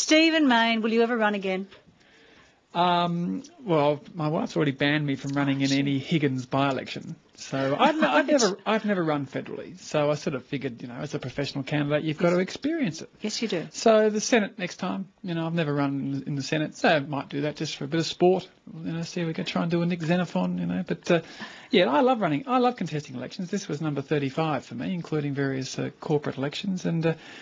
Stephen Mayne, will you ever run again? Well, my wife's already banned me from running in any Higgins by-election. So I've never run federally. So I sort of figured, as a professional candidate, you've got to experience it. Yes, you do. So the Senate next time, I've never run in the Senate, so I might do that just for a bit of sport. See if we can try and do a Nick Xenophon, But I love running. I love contesting elections. This was number 35 for me, including various corporate elections. And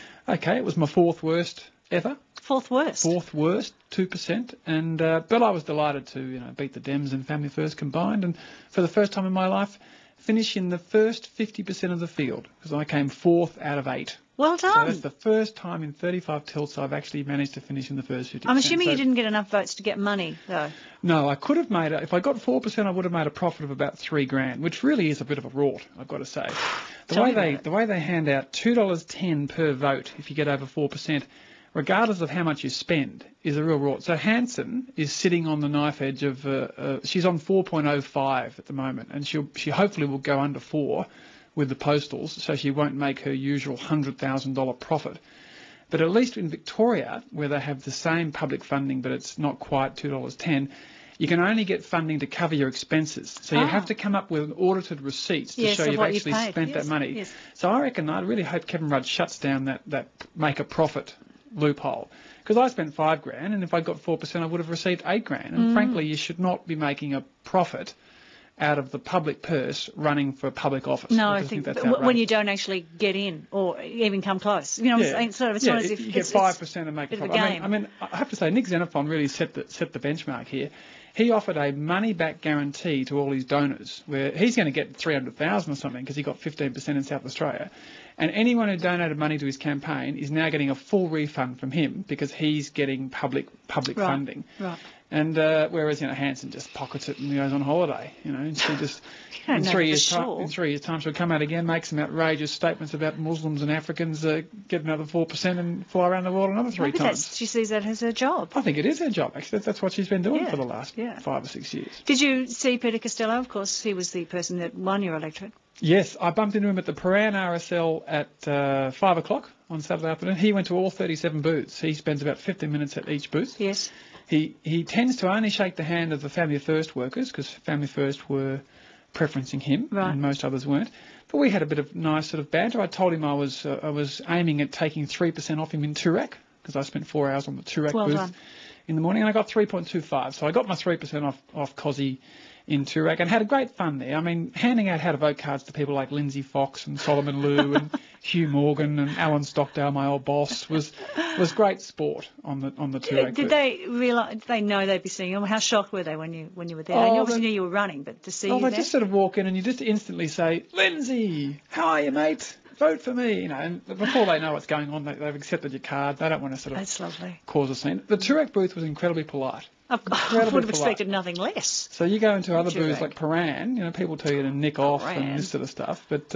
it was my fourth worst ever. Fourth worst? Fourth worst, 2%. And but I was delighted to, beat the Dems and Family First combined. And for the first time in my life, finish in the first 50% of the field, because I came fourth out of 8. Well done. So that's the first time in 35 tilts I've actually managed to finish in the first 50%. I'm assuming you didn't get enough votes to get money, though. No, I could have made if I got 4%, I would have made a profit of about $3,000, which really is a bit of a rort, I've got to say. The way they hand out $2.10 per vote if you get over 4%, regardless of how much you spend, is a real rort. So Hanson is sitting on the knife edge of, she's on 4.05 at the moment, and she hopefully will go under 4 with the postals, so she won't make her usual $100,000 profit. But at least in Victoria, where they have the same public funding, but it's not quite $2.10, you can only get funding to cover your expenses. So you have to come up with audited receipts to show you've actually spent that money. Yes. So I really hope Kevin Rudd shuts down that make a profit loophole, because I spent $5,000, and if I got 4%, I would have received $8,000. And frankly, you should not be making a profit out of the public purse running for public office. No, I think that's outrageous. When you don't actually get in or even come close. What I'm saying? It's not as if you get 5% and make a profit. I have to say, Nick Xenophon really set the benchmark here. He offered a money-back guarantee to all his donors, where he's going to get $300,000 or something because he got 15% in South Australia. And anyone who donated money to his campaign is now getting a full refund from him because he's getting public funding. Right. And whereas Hanson just pockets it and goes on holiday, and she just in 3 years' time she'll come out again, make some outrageous statements about Muslims and Africans, get another 4% and fly around the world another 3 times. She sees that as her job. I think it is her job. Actually, that's what she's been doing for the last 5 or 6 years. Did you see Peter Costello? Of course, he was the person that won your electorate. Yes, I bumped into him at the Paran RSL at 5 o'clock on Saturday afternoon. He went to all 37 booths. He spends about 15 minutes at each booth. Yes. He tends to only shake the hand of the Family First workers because Family First were preferencing him and most others weren't. But we had a bit of nice sort of banter. I told him I was aiming at taking 3% off him in Toorak because I spent 4 hours on the Toorak booth in the morning, and I got 3.25. So I got my 3% off Cozzy in Toorak and had a great fun there. I mean, handing out how to vote cards to people like Lindsay Fox and Solomon Lew and Hugh Morgan and Alan Stockdale, my old boss, was great sport on the Toorak. Did they realise? Did they know they'd be seeing you? How shocked were they when you were there? They obviously knew you were running, but to see you there? They just sort of walk in and you just instantly say, "Lindsay, how are you, mate? Vote for me," and before they know what's going on, they've accepted your card. They don't want to sort of cause a scene. The Toorak booth was incredibly polite. I would have expected nothing less. So you go into other booths like Paran, people tell you to nick off and this sort of stuff. But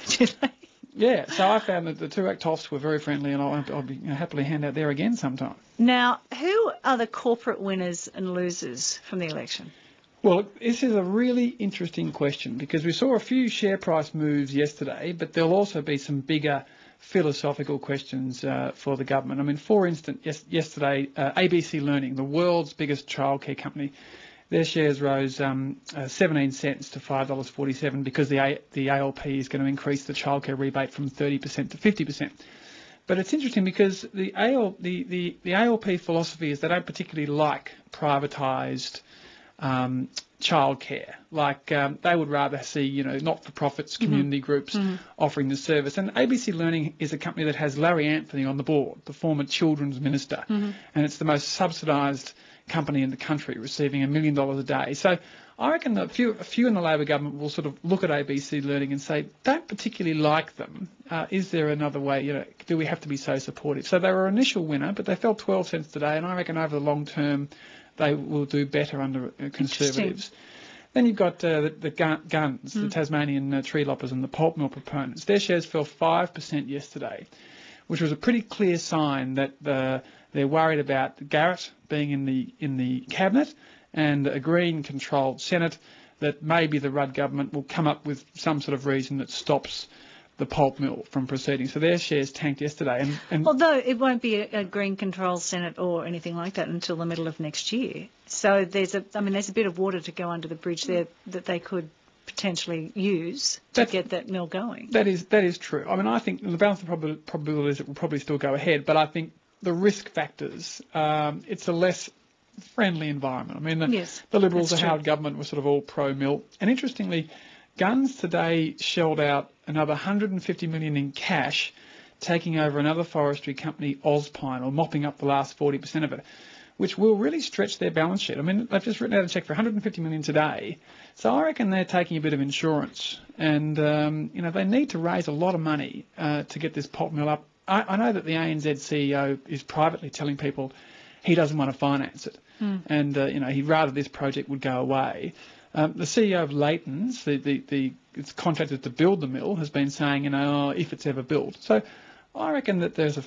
so I found that the Toorak toffs were very friendly, and I'll be happily hand out there again sometime. Now, who are the corporate winners and losers from the election? Well, this is a really interesting question because we saw a few share price moves yesterday, but there'll also be some bigger philosophical questions for the government. I mean, for instance, yesterday, ABC Learning, the world's biggest childcare company, their shares rose 17 cents to $5.47 because the ALP is going to increase the childcare rebate from 30% to 50%. But it's interesting because the ALP philosophy is they don't particularly like privatised childcare. Like they would rather see, not-for-profits, community groups offering the service. And ABC Learning is a company that has Larry Anthony on the board, the former children's minister, and it's the most subsidised company in the country, receiving $1 million a day. So I reckon a few in the Labor government will sort of look at ABC Learning and say, don't particularly like them. Is there another way? Do we have to be so supportive? So they were an initial winner, but they fell 12 cents today, and I reckon over the long term they will do better under Conservatives. Then you've got the Guns, the Tasmanian tree loppers and the pulp mill proponents. Their shares fell 5% yesterday, which was a pretty clear sign that they're worried about Garrett being in the cabinet and a Green-controlled Senate, that maybe the Rudd government will come up with some sort of reason that stops the pulp mill from proceeding. So their shares tanked yesterday. And although it won't be a Green controlled Senate or anything like that until the middle of next year. So there's a bit of water to go under the bridge there that they could potentially use to get that mill going. That is true. I mean, I think the balance of probability is it will probably still go ahead, but I think the risk factors, it's a less friendly environment. I mean, the Liberals, the Howard government, were sort of all pro-mill. And interestingly, Gunns today shelled out another $150 million in cash, taking over another forestry company, Ozpine, or mopping up the last 40% of it, which will really stretch their balance sheet. I mean, they've just written out a cheque for $150 million today. So I reckon they're taking a bit of insurance. And, they need to raise a lot of money to get this pulp mill up. I know that the ANZ CEO is privately telling people he doesn't want to finance it. And, he'd rather this project would go away. The CEO of Leighton's, it's contracted to build the mill, has been saying, if it's ever built. So I reckon that there's a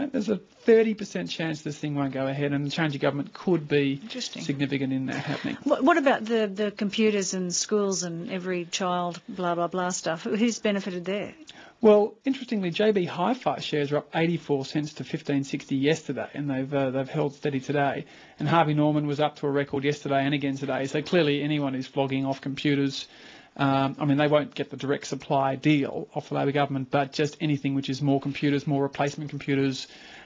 30% chance this thing won't go ahead, and the change of government could be significant in that happening. What about the computers and schools and every child, blah, blah, blah stuff? Who's benefited there? Well, interestingly, JB Hi-Fi shares are up 84 cents to 15.60 yesterday, and they've held steady today. And Harvey Norman was up to a record yesterday and again today. So clearly, anyone who's flogging off computers, they won't get the direct supply deal off the Labor government, but just anything which is more computers, more replacement computers,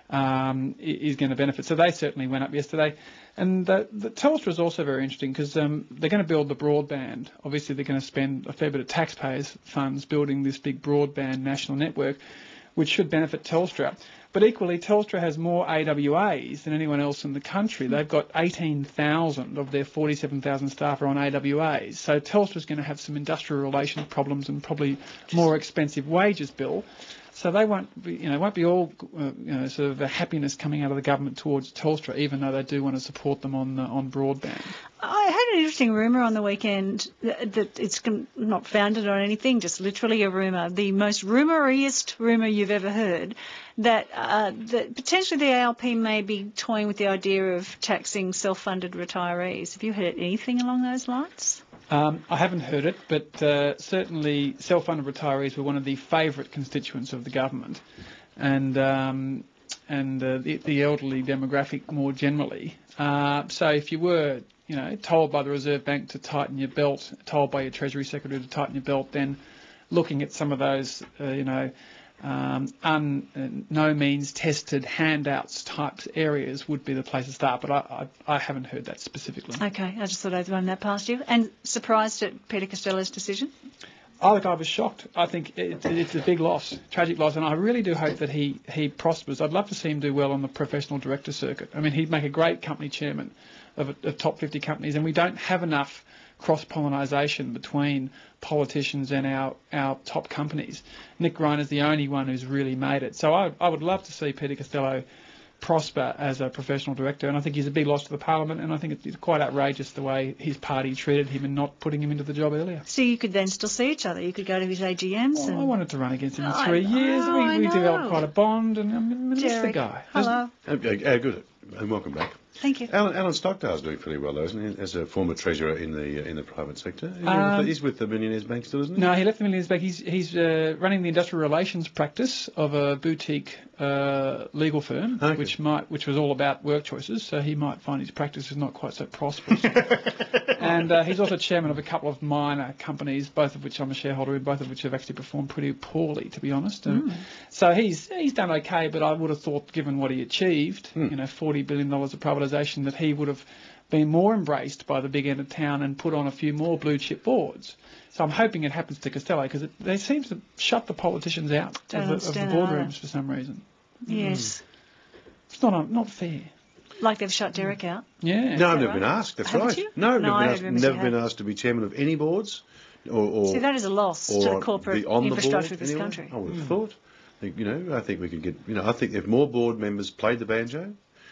is going to benefit. So they certainly went up yesterday. And the Telstra is also very interesting because they're going to build the broadband. Obviously, they're going to spend a fair bit of taxpayers' funds building this big broadband national network, which should benefit Telstra. But equally, Telstra has more AWAs than anyone else in the country. They've got 18,000 of their 47,000 staff are on AWAs. So Telstra's going to have some industrial relations problems and probably more expensive wages bill. So they won't be all sort of a happiness coming out of the government towards Telstra, even though they do want to support them on broadband. I had an interesting rumour on the weekend that it's not founded on anything, just literally a rumour, the most rumouriest rumour you've ever heard, that potentially the ALP may be toying with the idea of taxing self-funded retirees. Have you heard anything along those lines? I haven't heard it, but certainly self-funded retirees were one of the favourite constituents of the government, and the elderly demographic more generally. So if you were, told by the Reserve Bank to tighten your belt, told by your Treasury Secretary to tighten your belt, then looking at some of those, no means tested handouts types areas would be the place to start, but I haven't heard that specifically. Okay, I just thought I'd run that past you. And surprised at Peter Costello's decision? I was shocked. I think it's a big loss, tragic loss, and I really do hope that he prospers. I'd love to see him do well on the professional director circuit. I mean, he'd make a great company chairman of top 50 companies, and we don't have enough cross-pollinisation between politicians and our top companies. Nick Reiner's the only one who's really made it. So I would love to see Peter Costello prosper as a professional director, and I think he's a big loss to the Parliament, and I think it's quite outrageous the way his party treated him and not putting him into the job earlier. So you could then still see each other. You could go to his AGMs. Well, I wanted to run against him in 3 years. We developed quite a bond, and I miss the guy. Hello. Good. And welcome back. Thank you. Alan Stockdale's doing fairly well, though, isn't he? As a former treasurer in the private sector, he's with the Millionaires Bank still, isn't he? No, he left the Millionaires Bank. He's running the industrial relations practice of a boutique legal firm, okay, which was all about work choices. So he might find his practice is not quite so prosperous. And he's also chairman of a couple of minor companies, both of which I'm a shareholder in, both of which have actually performed pretty poorly, to be honest. So he's done okay, but I would have thought, given what he achieved, $40 billion of privatisation, that he would have been more embraced by the big end of town and put on a few more blue chip boards. So I'm hoping it happens to Costello, because they seem to shut the politicians out of the boardrooms for some reason. Yes. It's not fair. Like they've shut Derek out? Yeah. No, I've never been asked. That's right. You? No, I've never been asked to be chairman of any boards. See, that is a loss to the corporate infrastructure of this country. I would have thought. I think we could get. I think if more board members played the banjo,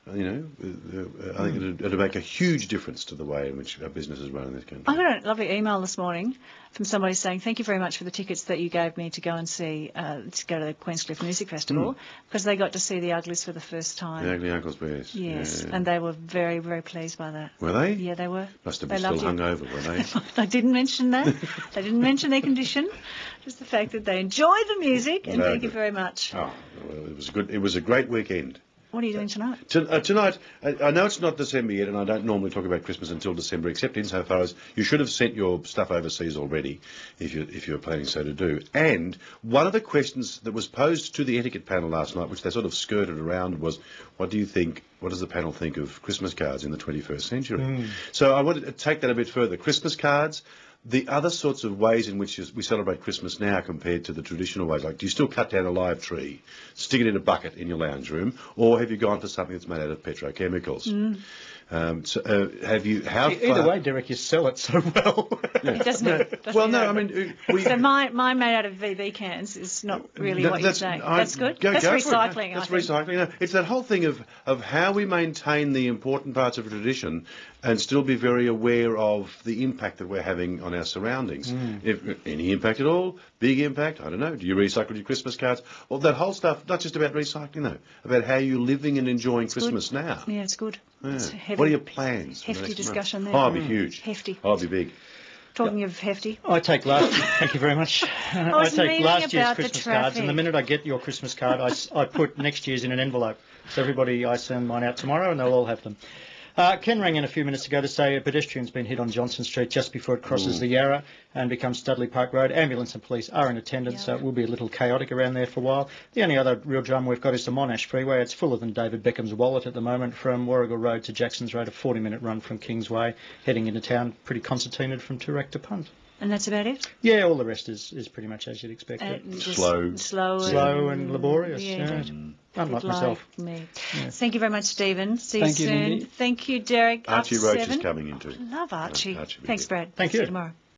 I think it'd make a huge difference to the way in which our business is run in this country. I got a lovely email this morning from somebody saying, thank you very much for the tickets that you gave me to go and see, to go to the Queenscliff Music Festival, because they got to see the Uglies for the first time. The Ugly Uncles Bears. Yes, Yeah. and they were very, very pleased by that. Were they? Yeah, they were. Must have They been still loved you. hungover, were they? They didn't mention that. They didn't mention their condition. Just the fact that they enjoyed the music, and No, thank you good. very much. Oh, well, it was good. It was a great weekend. What are you doing tonight? Tonight, I know it's not December yet, and I don't normally talk about Christmas until December, except insofar as you should have sent your stuff overseas already, if you're planning so to do. And one of the questions that was posed to the etiquette panel last night, which they sort of skirted around, was, what does the panel think of Christmas cards in the 21st century? So I wanted to take that a bit further. Christmas cards, the other sorts of ways in which we celebrate Christmas now compared to the traditional ways, like do you still cut down a live tree, stick it in a bucket in your lounge room, or have you gone for something that's made out of petrochemicals? Either way, Derek, you sell it so well. It doesn't. Well, no, I mean... So mine made out of VB cans is not really what you're saying. That's good. That's recycling, That's I think. recycling. No, it's that whole thing of how we maintain the important parts of a tradition and still be very aware of the impact that we're having on our surroundings. If any impact at all, big impact, I don't know. Do you recycle your Christmas cards? Well, that whole stuff, not just about recycling, though, about how you're living and enjoying Christmas now. Yeah, it's good. Yeah. It's heavy. What are your plans? for the Hefty next month? discussion there. Oh, it'll be huge. Hefty. Oh, it'll be big. Talking of hefty. I take thank you very much. I was take meaning last year's about the Christmas cards, and the traffic. minute I get your Christmas card, I put next year's in an envelope. So everybody, I send mine out tomorrow, and they'll all have them. Ken rang in a few minutes ago to say a pedestrian's been hit on Johnson Street just before it crosses the Yarra and becomes Studley Park Road. Ambulance and police are in attendance, so it will be a little chaotic around there for a while. The only other real drama we've got is the Monash Freeway. It's fuller than David Beckham's wallet at the moment, from Warrigal Road to Jackson's Road, a 40-minute run from Kingsway, heading into town, pretty concertinaed from Toorak to Punt. And that's about it? Yeah, all the rest is pretty much as you'd expect it. Just Slow. Slow and laborious, yeah. Unlike Like myself. me. Yeah. Thank you very much, Stephen. See Thank you you, soon. Lindy. Thank you, Derek. Archie Up Roach 7. is coming in too. Love Archie. Archie will be Thanks, good. Brad. Thank See you. you tomorrow.